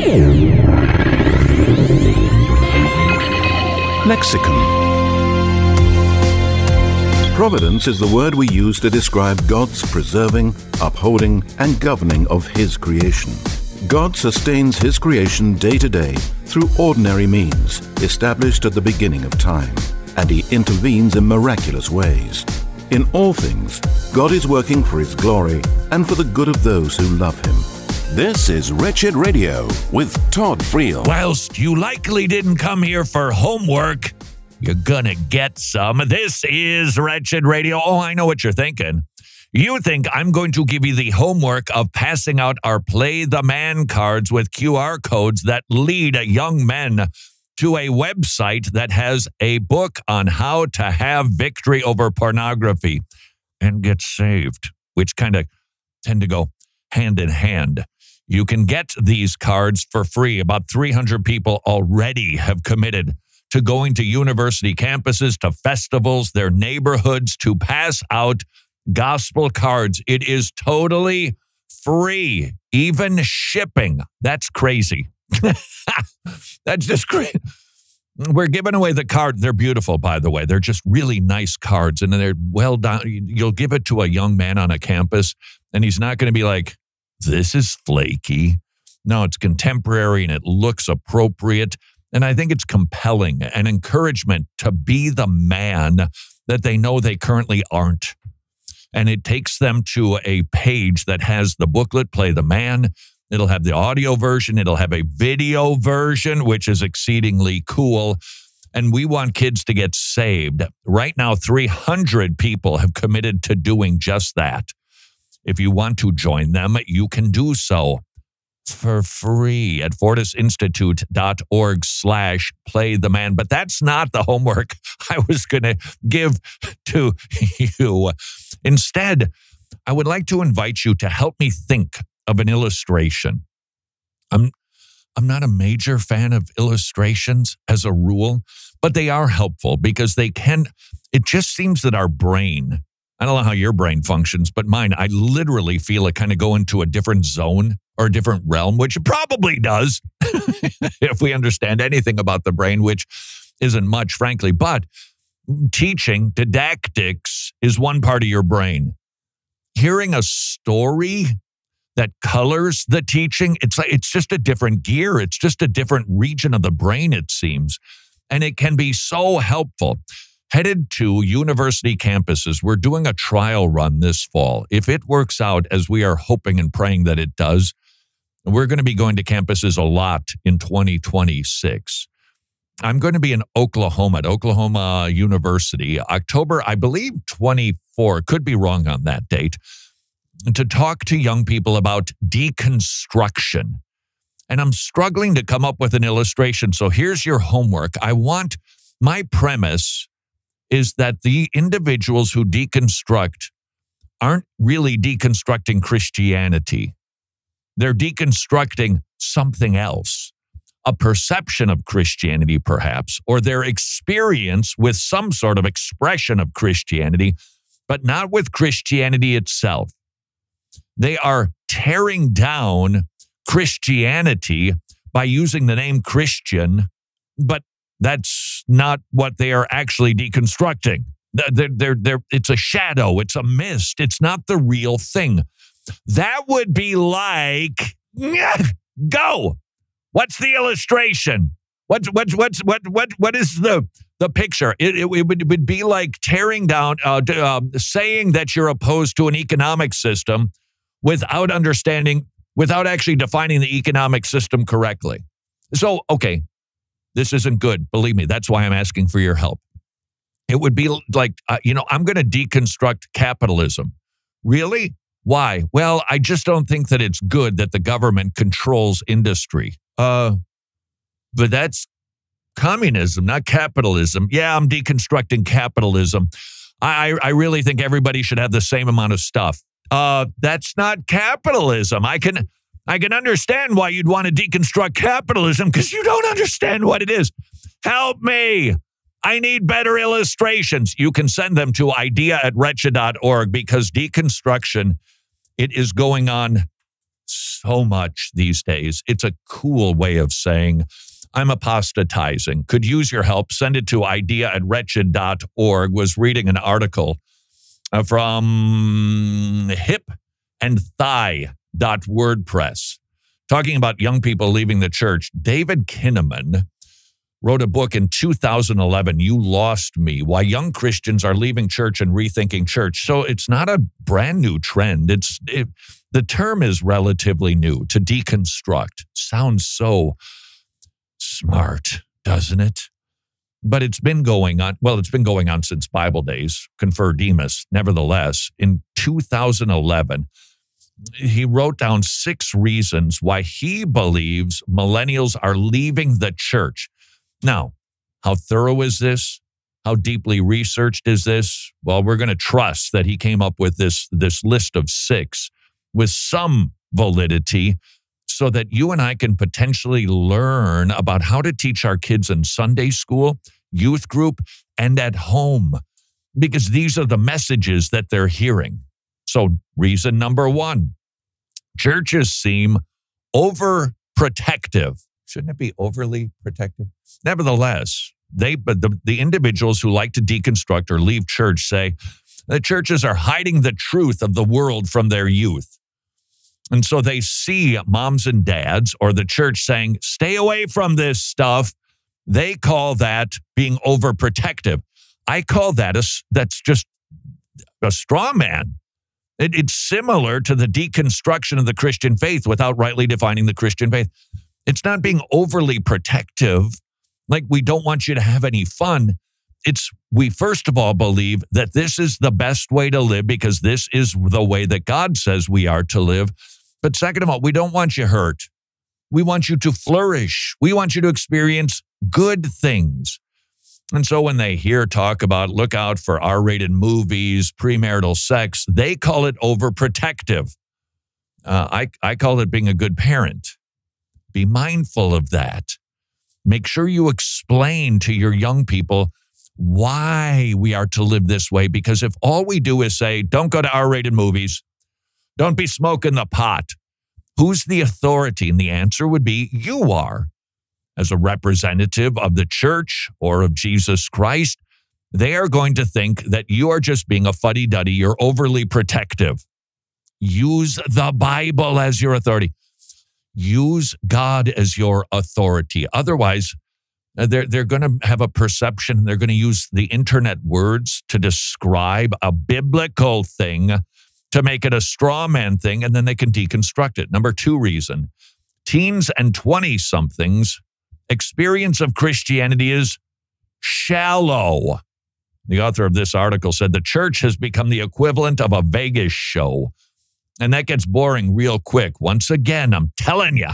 Lexicon. Providence is the word we use to describe God's preserving, upholding, and governing of His creation. God sustains His creation day to day through ordinary means established at the beginning of time, and He intervenes in miraculous ways. In all things, God is working for His glory and for the good of those who love Him. This is Wretched Radio with Todd Friel. Whilst you likely didn't come here for homework, you're gonna get some. This is Wretched Radio. Oh, I know what you're thinking. You think I'm going to give you the homework of passing out our Play the Man cards with QR codes that lead young men to a website that has a book on how to have victory over pornography and get saved, which kind of tend to go hand in hand. You can get these cards for free. About 300 people already have committed to going to university campuses, to festivals, their neighborhoods, to pass out gospel cards. It is totally free, even shipping. That's crazy. That's just crazy. We're giving away the card. They're beautiful, by the way. They're just really nice cards, and they're well done. You'll give it to a young man on a campus, and he's not going to be like, this is flaky. No, it's contemporary, and it looks appropriate. And I think it's compelling, an encouragement to be the man that they know they currently aren't. And it takes them to a page that has the booklet, Play the Man. It'll have the audio version. It'll have a video version, which is exceedingly cool. And we want kids to get saved. Right now, 300 people have committed to doing just that. If you want to join them, you can do so for free at fortisinstitute.org/playtheman. But that's not the homework I was going to give to you. Instead, I would like to invite you to help me think of an illustration. I'm not a major fan of illustrations as a rule, but they are helpful because it just seems that our brain, I don't know how your brain functions, but mine, I literally feel it kind of go into a different zone or a different realm, which it probably does if we understand anything about the brain, which isn't much, frankly. But teaching, didactics, is one part of your brain. Hearing a story that colors the teaching, it's just a different gear. It's just a different region of the brain, it seems. And it can be so helpful. Headed to university campuses, we're doing a trial run this fall. If it works out as we are hoping and praying that it does, we're going to be going to campuses a lot in 2026. I'm going to be in Oklahoma at Oklahoma University, October, I believe, 24. Could be wrong on that date. To talk to young people about deconstruction. And I'm struggling to come up with an illustration. So here's your homework. My premise is that the individuals who deconstruct aren't really deconstructing Christianity. They're deconstructing something else, a perception of Christianity, perhaps, or their experience with some sort of expression of Christianity, but not with Christianity itself. They are tearing down Christianity by using the name Christian, but that's not what they are actually deconstructing. It's a shadow. It's a mist. It's not the real thing. That would be like, go. What's the illustration? What is the picture? It would be like tearing down, saying that you're opposed to an economic system without actually defining the economic system correctly. So, okay, this isn't good. Believe me, that's why I'm asking for your help. It would be like, I'm going to deconstruct capitalism. Really? Why? Well, I just don't think that it's good that the government controls industry. But that's communism, not capitalism. Yeah, I'm deconstructing capitalism. I really think everybody should have the same amount of stuff. That's not capitalism. I can understand why you'd want to deconstruct capitalism because you don't understand what it is. Help me. I need better illustrations. You can send them to idea@wretched.org because deconstruction, it is going on so much these days. It's a cool way of saying, I'm apostatizing. Could use your help. Send it to idea@wretched.org. Was reading an article from hipandthigh.wordpress talking about young people leaving the church. David Kinnaman wrote a book in 2011, You Lost Me, Why Young Christians Are Leaving Church and Rethinking Church. So it's not a brand new trend. The term is relatively new, to deconstruct. Sounds so smart, doesn't it? But it's been going on. Well, it's been going on since Bible days, Confer Demas. Nevertheless, in 2011, he wrote down 6 reasons why he believes millennials are leaving the church. Now, how thorough is this? How deeply researched is this? Well, we're going to trust that he came up with this list of 6 with some validity so that you and I can potentially learn about how to teach our kids in Sunday school, youth group, and at home, because these are the messages that they're hearing. So reason number 1, churches seem overprotective. Shouldn't it be overly protective? Nevertheless, the individuals who like to deconstruct or leave church say the churches are hiding the truth of the world from their youth. And so they see moms and dads or the church saying, stay away from this stuff. They call that being overprotective. I call that's just a straw man. It's similar to the deconstruction of the Christian faith without rightly defining the Christian faith. It's not being overly protective, like we don't want you to have any fun. We first of all believe that this is the best way to live because this is the way that God says we are to live. But second of all, we don't want you hurt. We want you to flourish. We want you to experience good things. And so when they hear talk about look out for R-rated movies, premarital sex, they call it overprotective. I call it being a good parent. Be mindful of that. Make sure you explain to your young people why we are to live this way. Because if all we do is say, don't go to R-rated movies, don't be smoking the pot, who's the authority? And the answer would be you are. As a representative of the church or of Jesus Christ, they are going to think that you are just being a fuddy-duddy. You're overly protective. Use the Bible as your authority. Use God as your authority. Otherwise, they're going to have a perception. They're going to use the internet words to describe a biblical thing to make it a straw man thing, and then they can deconstruct it. Number 2 reason, teens and 20-somethings experience of Christianity is shallow. The author of this article said the church has become the equivalent of a Vegas show. And that gets boring real quick. Once again, I'm telling you,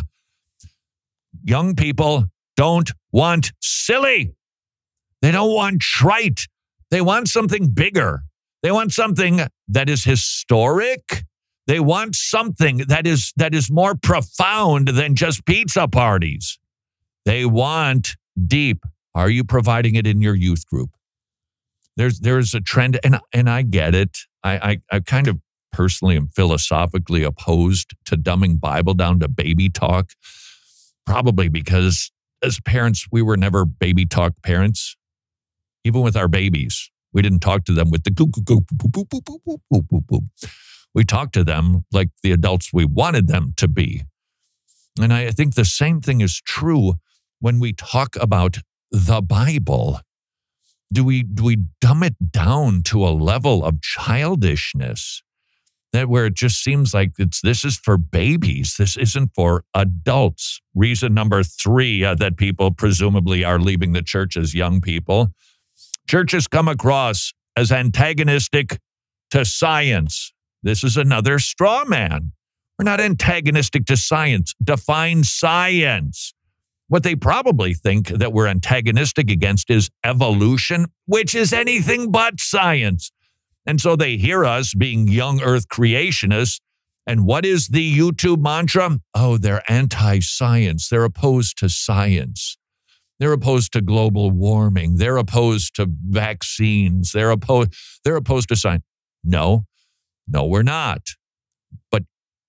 young people don't want silly. They don't want trite. They want something bigger. They want something that is historic. They want something that is more profound than just pizza parties. They want deep. Are you providing it in your youth group? There's a trend, and I get it. I kind of personally am philosophically opposed to dumbing Bible down to baby talk, probably because as parents, we were never baby talk parents. Even with our babies, we didn't talk to them with the goo, goo, goo, boop, boop, boop, boop, boop, boop, boop, boop. We talked to them like the adults we wanted them to be. And I think the same thing is true when we talk about the Bible. Do we dumb it down to a level of childishness that where it just seems like this is for babies, this isn't for adults? Reason number 3 that people presumably are leaving the church as young people. Churches come across as antagonistic to science. This is another straw man. We're not antagonistic to science. Define science. What they probably think that we're antagonistic against is evolution, which is anything but science. And so they hear us being young earth creationists. And what is the YouTube mantra? Oh, they're anti-science. They're opposed to science. They're opposed to global warming. They're opposed to vaccines. They're opposed to science. No, we're not. But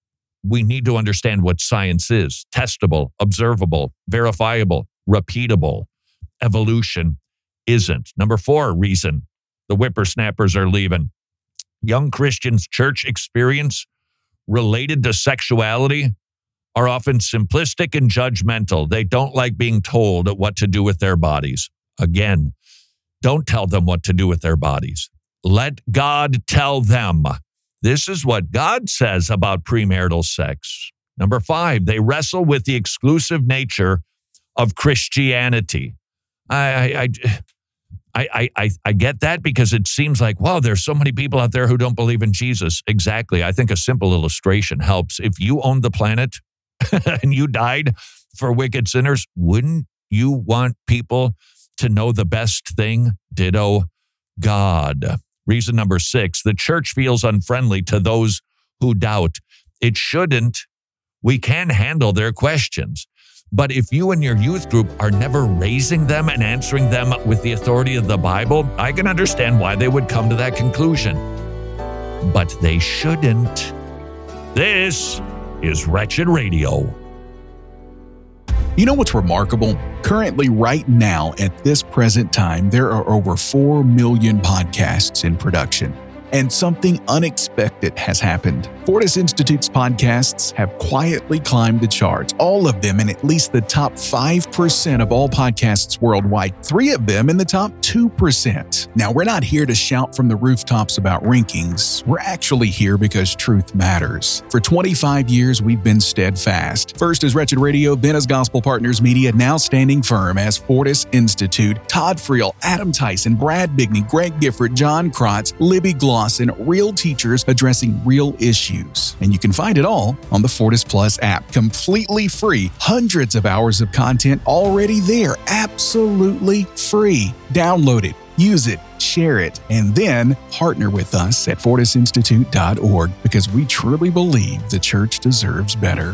we need to understand what science is: testable, observable, verifiable, repeatable. Evolution isn't. Number 4 reason the whippersnappers are leaving. Young Christians' church experience related to sexuality are often simplistic and judgmental. They don't like being told what to do with their bodies. Again, don't tell them what to do with their bodies. Let God tell them. This is what God says about premarital sex. Number 5, they wrestle with the exclusive nature of Christianity. I get that because it seems like, wow, there's so many people out there who don't believe in Jesus. Exactly. I think a simple illustration helps. If you owned the planet and you died for wicked sinners, wouldn't you want people to know the best thing? Ditto God. Reason number 6, the church feels unfriendly to those who doubt. It shouldn't. We can handle their questions. But if you and your youth group are never raising them and answering them with the authority of the Bible, I can understand why they would come to that conclusion. But they shouldn't. This is Wretched Radio. You know what's remarkable? Currently, right now, at this present time, there are over 4 million podcasts in production. And something unexpected has happened. Fortis Institute's podcasts have quietly climbed the charts, all of them in at least the top 5% of all podcasts worldwide, 3 of them in the top 2%. Now, we're not here to shout from the rooftops about rankings. We're actually here because truth matters. For 25 years, we've been steadfast. First as Wretched Radio, then as Gospel Partners Media, now standing firm as Fortis Institute. Todd Friel, Adam Tyson, Brad Bigney, Greg Gifford, John Krotz, Libby Glosson, real teachers addressing real issues. And you can find it all on the Fortis Plus app, completely free. Hundreds of hours of content already there, absolutely free. Download it, use it, share it, and then partner with us at fortisinstitute.org because we truly believe the church deserves better.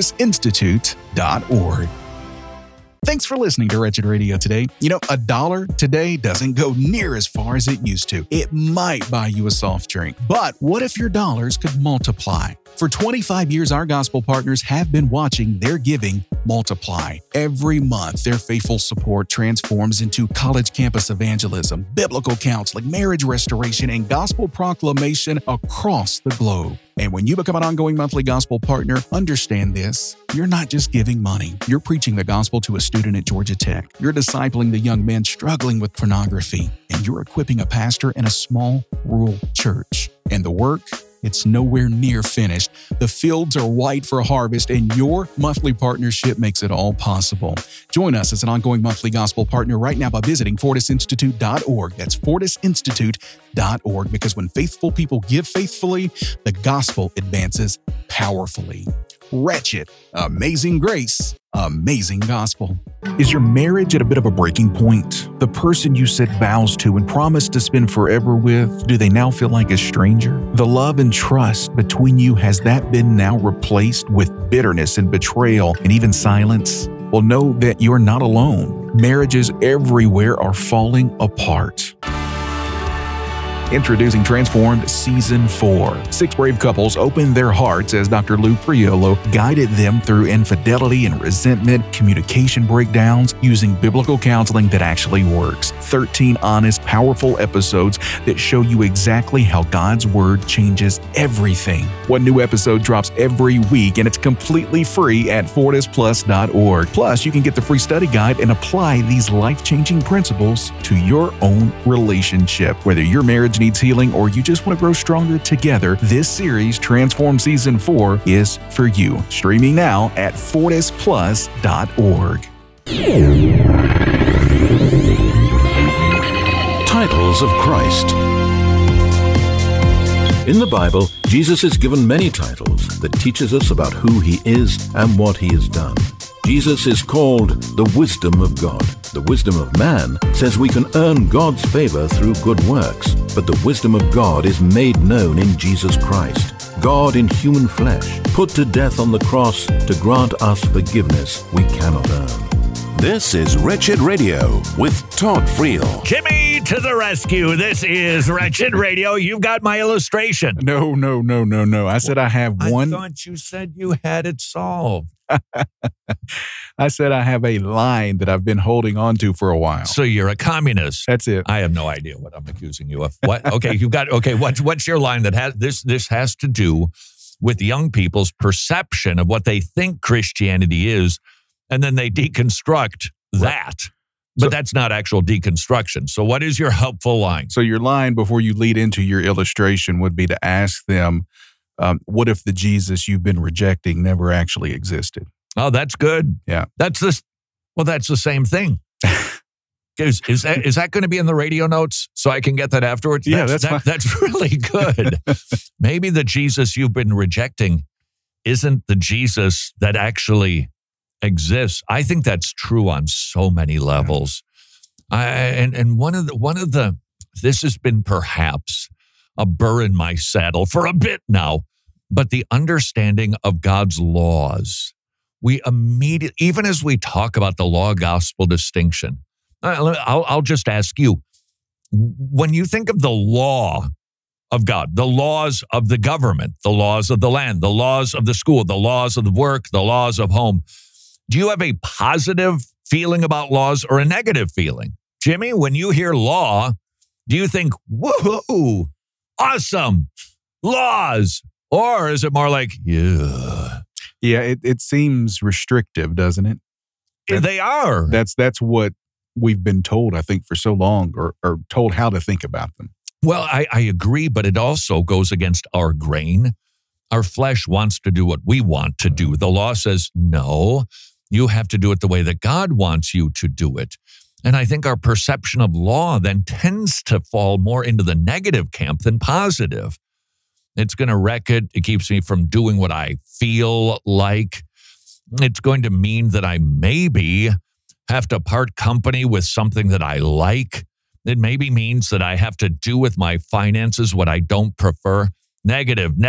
fortisinstitute.org. Thanks for listening to Wretched Radio today. You know, $1 today doesn't go near as far as it used to. It might buy you a soft drink, but what if your dollars could multiply? For 25 years, our gospel partners have been watching their giving multiply. Every month, their faithful support transforms into college campus evangelism, biblical counseling, marriage restoration, and gospel proclamation across the globe. And when you become an ongoing monthly gospel partner, understand this. You're not just giving money. You're preaching the gospel to a student at Georgia Tech. You're discipling the young men struggling with pornography. And you're equipping a pastor in a small rural church. And the work, it's nowhere near finished. The fields are white for harvest, and your monthly partnership makes it all possible. Join us as an ongoing monthly gospel partner right now by visiting fortisinstitute.org. That's fortisinstitute.org, because when faithful people give faithfully, the gospel advances powerfully. Wretched, amazing grace, amazing gospel. Is your marriage at a bit of a breaking point? The person you said vows to and promised to spend forever with, do they now feel like a stranger? The love and trust between you, has that been now replaced with bitterness and betrayal and even silence? Well, know that you're not alone. Marriages everywhere are falling apart. Introducing Transformed Season 4. 6 brave couples opened their hearts as Dr. Lou Priolo guided them through infidelity and resentment, communication breakdowns, using biblical counseling that actually works. 13 honest, powerful episodes that show you exactly how God's Word changes everything. One new episode drops every week, and it's completely free at fortisplus.org. Plus, you can get the free study guide and apply these life-changing principles to your own relationship. Whether your marriage needs healing or you just want to grow stronger together, this series, Transform Season 4, is for you. Streaming now at fortisplus.org. Titles of Christ. In the Bible, Jesus is given many titles that teaches us about who he is and what he has done. Jesus is called the wisdom of God. The wisdom of man says we can earn God's favor through good works, but the wisdom of God is made known in Jesus Christ, God in human flesh, put to death on the cross to grant us forgiveness we cannot earn. This is Wretched Radio with Todd Friel. Jimmy to the rescue. This is Wretched Radio. You've got my illustration. No. I said I have one. I thought you said you had it solved. I said I have a line that I've been holding on to for a while. So you're a communist. That's it. I have no idea what I'm accusing you of. What? Okay, what's your line that has this has to do with young people's perception of what they think Christianity is, and then they deconstruct that. But that's not actual deconstruction. So what is your helpful line? So your line before you lead into your illustration would be to ask them, what if the Jesus you've been rejecting never actually existed? Oh, that's good. Yeah. That's the same thing. Is that going to be in the radio notes so I can get that afterwards? Yeah, that's really good. Maybe the Jesus you've been rejecting isn't the Jesus that actually exists. I think that's true on so many levels. And one of the this has been perhaps a burr in my saddle for a bit now, but the understanding of God's laws. We immediately, even as we talk about the law-gospel distinction, I'll just ask you, when you think of the law of God, the laws of the government, the laws of the land, the laws of the school, the laws of the work, the laws of home, do you have a positive feeling about laws or a negative feeling? Jimmy, when you hear law, do you think, woohoo, awesome, laws? Or is it more like, yeah? Yeah, it seems restrictive, doesn't it? They are. That's what we've been told, I think, for so long, or told how to think about them. Well, I agree, but it also goes against our grain. Our flesh wants to do what we want to do. The law says, no, you have to do it the way that God wants you to do it. And I think our perception of law then tends to fall more into the negative camp than positive. It's going to wreck it. It keeps me from doing what I feel like. It's going to mean that I maybe have to part company with something that I like. It maybe means that I have to do with my finances what I don't prefer. Negative. And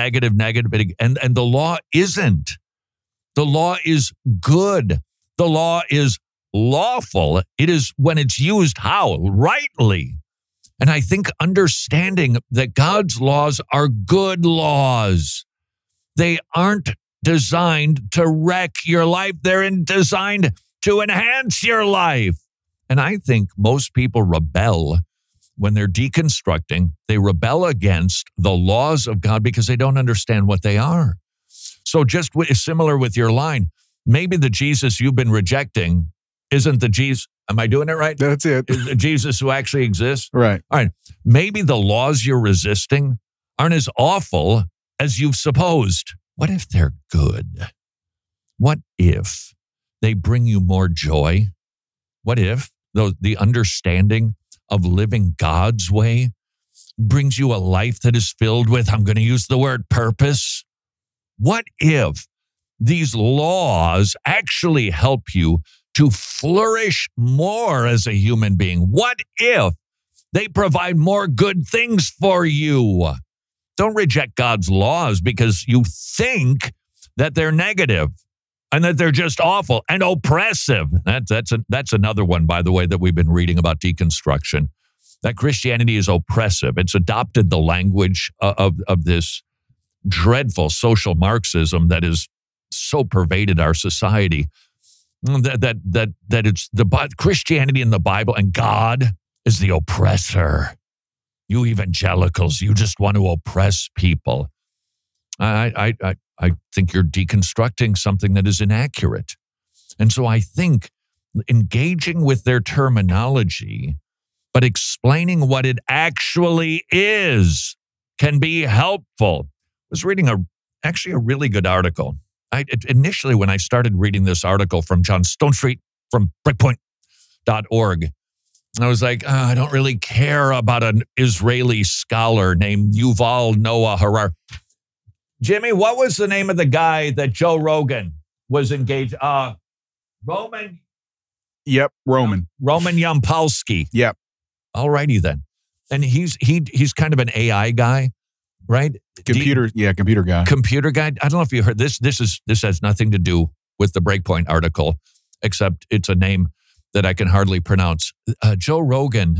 the law isn't. The law is good. The law is lawful. It is when it's used how? Rightly. And I think understanding that God's laws are good laws. They aren't designed to wreck your life. They're designed to enhance your life. And I think most people rebel when they're deconstructing. They rebel against the laws of God because they don't understand what they are. So just similar with your line, maybe the Jesus you've been rejecting isn't the Jesus. Am I doing it right? That's it. Is the Jesus who actually exists? Right. All right. Maybe the laws you're resisting aren't as awful as you've supposed. What if they're good? What if they bring you more joy? What if the understanding of living God's way brings you a life that is filled with, I'm going to use the word purpose? What if these laws actually help you to flourish more as a human being? What if they provide more good things for you? Don't reject God's laws because you think that they're negative and that they're just awful and oppressive. That's another one, by the way, that we've been reading about deconstruction, that Christianity is oppressive. It's adopted the language of this dreadful social Marxism that has so pervaded our society. That it's the Christianity in the Bible and God is the oppressor. You evangelicals, you just want to oppress people. I think you're deconstructing something that is inaccurate. And so I think engaging with their terminology, but explaining what it actually is can be helpful. I was reading a really good article. Initially, when I started reading this article from John Stonestreet from Breakpoint.org, I was like, I don't really care about an Israeli scholar named Yuval Noah Harari. Jimmy, what was the name of the guy that Joe Rogan was engaged? Roman. Yep, Roman. Roman Yampolsky. Yep. All righty then. And he's kind of an AI guy, right? Computer guy. Computer guy. I don't know if you heard this. This has nothing to do with the Breakpoint article. except it's a name that I can hardly pronounce. Joe Rogan,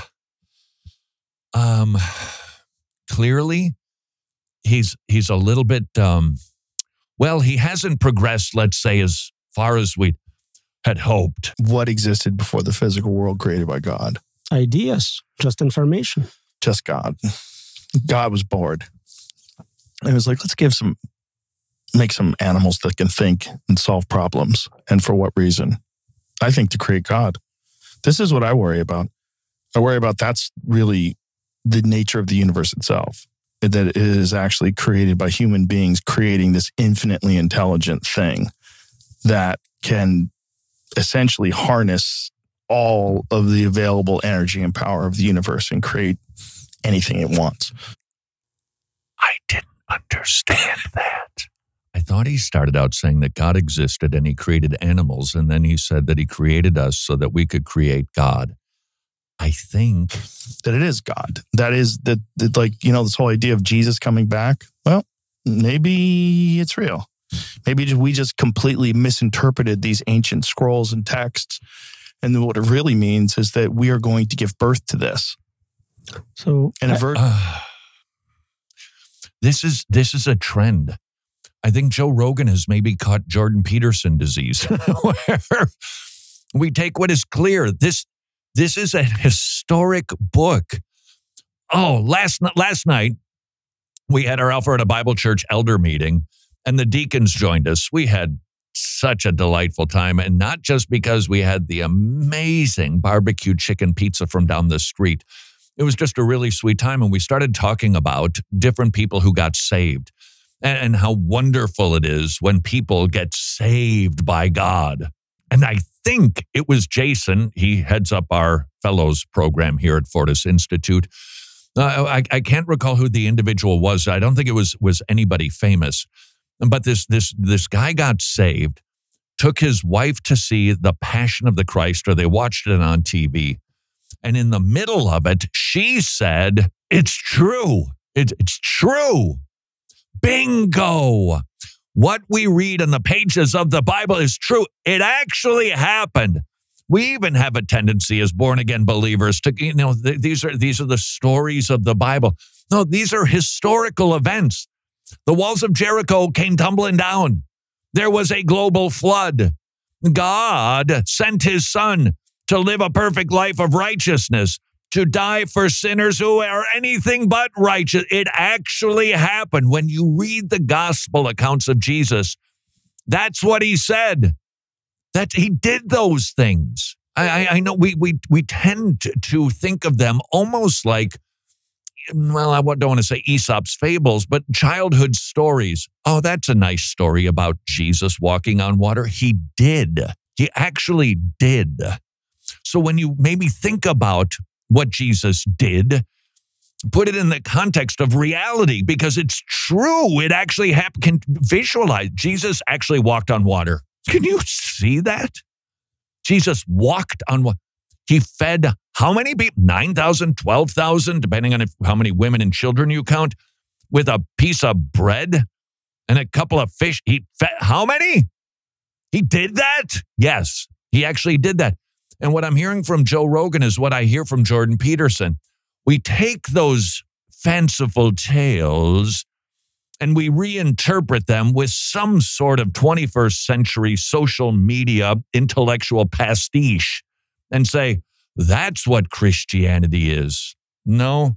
clearly, he's a little bit, he hasn't progressed, let's say, as far as we had hoped. What existed before the physical world created by God? Ideas, just information. Just God. God was bored. It was like, let's make some animals that can think and solve problems. And for what reason? I think to create God. This is what I worry about. I worry about that's really the nature of the universe itself. That it is actually created by human beings creating this infinitely intelligent thing that can essentially harness all of the available energy and power of the universe and create anything it wants. I didn't understand that. I thought he started out saying that God existed and he created animals, and then he said that he created us so that we could create God. I think that it is God. That is that this whole idea of Jesus coming back. Well, maybe it's real. Maybe we just completely misinterpreted these ancient scrolls and texts. And what it really means is that we are going to give birth to this. So, this is a trend. I think Joe Rogan has maybe caught Jordan Peterson disease, where we take what is clear. This is a historic book. Oh, last night we had our Alpharetta Bible Church elder meeting, and the deacons joined us. We had such a delightful time, and not just because we had the amazing barbecue chicken pizza from down the street. It was just a really sweet time, and we started talking about different people who got saved and how wonderful it is when people get saved by God. And I think it was Jason. He heads up our fellows program here at Fortis Institute. I can't recall who the individual was. I don't think it was anybody famous. But this guy got saved, took his wife to see The Passion of the Christ, or they watched it on TV. And in the middle of it, she said, "It's true. It's true. Bingo. What we read in the pages of the Bible is true. It actually happened." We even have a tendency as born-again believers to, these are the stories of the Bible. No, these are historical events. The walls of Jericho came tumbling down. There was a global flood. God sent his son to live a perfect life of righteousness, to die for sinners who are anything but righteous. It actually happened. When you read the gospel accounts of Jesus, that's what he said. That he did those things. I know we tend to think of them almost like, well, I don't want to say Aesop's fables, but childhood stories. Oh, that's a nice story about Jesus walking on water. He did. He actually did. So when you maybe think about what Jesus did, put it in the context of reality, because it's true. It actually happened. Can visualize. Jesus actually walked on water. Can you see that? Jesus walked on water. He fed how many people? 9,000, 12,000, depending on how many women and children you count, with a piece of bread and a couple of fish. He fed how many? He did that? Yes, he actually did that. And what I'm hearing from Joe Rogan is what I hear from Jordan Peterson. We take those fanciful tales and we reinterpret them with some sort of 21st century social media intellectual pastiche and say, that's what Christianity is. No,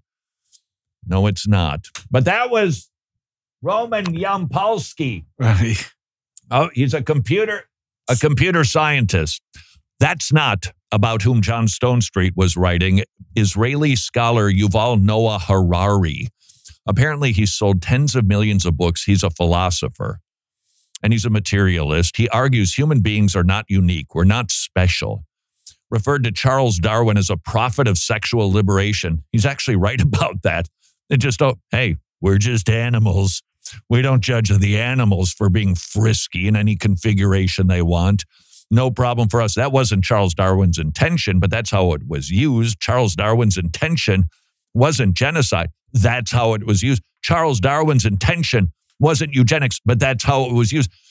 it's not. But that was Roman Yampolsky. Right. Oh, he's a computer scientist. That's not about whom John Stonestreet was writing. Israeli scholar Yuval Noah Harari. Apparently, he's sold tens of millions of books. He's a philosopher, and he's a materialist. He argues human beings are not unique. We're not special. Referred to Charles Darwin as a prophet of sexual liberation. He's actually right about that. It just, hey, we're just animals. We don't judge the animals for being frisky in any configuration they want. No problem for us. That wasn't Charles Darwin's intention, but that's how it was used. Charles Darwin's intention wasn't genocide. That's how it was used. Charles Darwin's intention wasn't eugenics, but that's how it was used.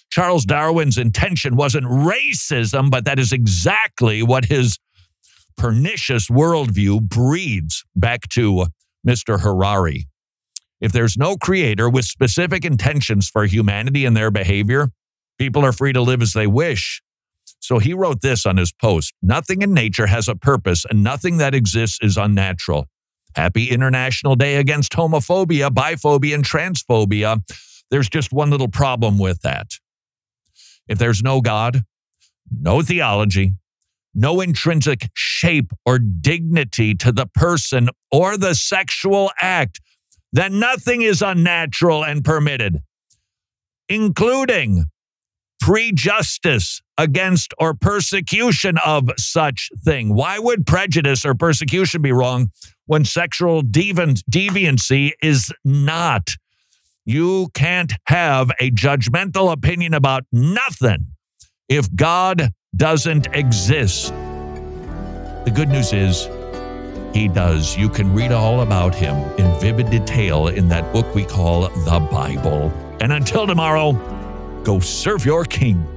Charles Darwin's intention wasn't racism, but that is exactly what his pernicious worldview breeds. Back to Mr. Harari. If there's no creator with specific intentions for humanity and their behavior, people are free to live as they wish. So he wrote this on his post: nothing in nature has a purpose, and nothing that exists is unnatural. Happy International Day against homophobia, biphobia, and transphobia. There's just one little problem with that. If there's no God, no theology, no intrinsic shape or dignity to the person or the sexual act, then nothing is unnatural and permitted, including prejudice against or persecution of such thing. Why would prejudice or persecution be wrong when sexual deviancy is not? You can't have a judgmental opinion about nothing if God doesn't exist. The good news is, he does. You can read all about him in vivid detail in that book we call the Bible. And until tomorrow, go serve your King.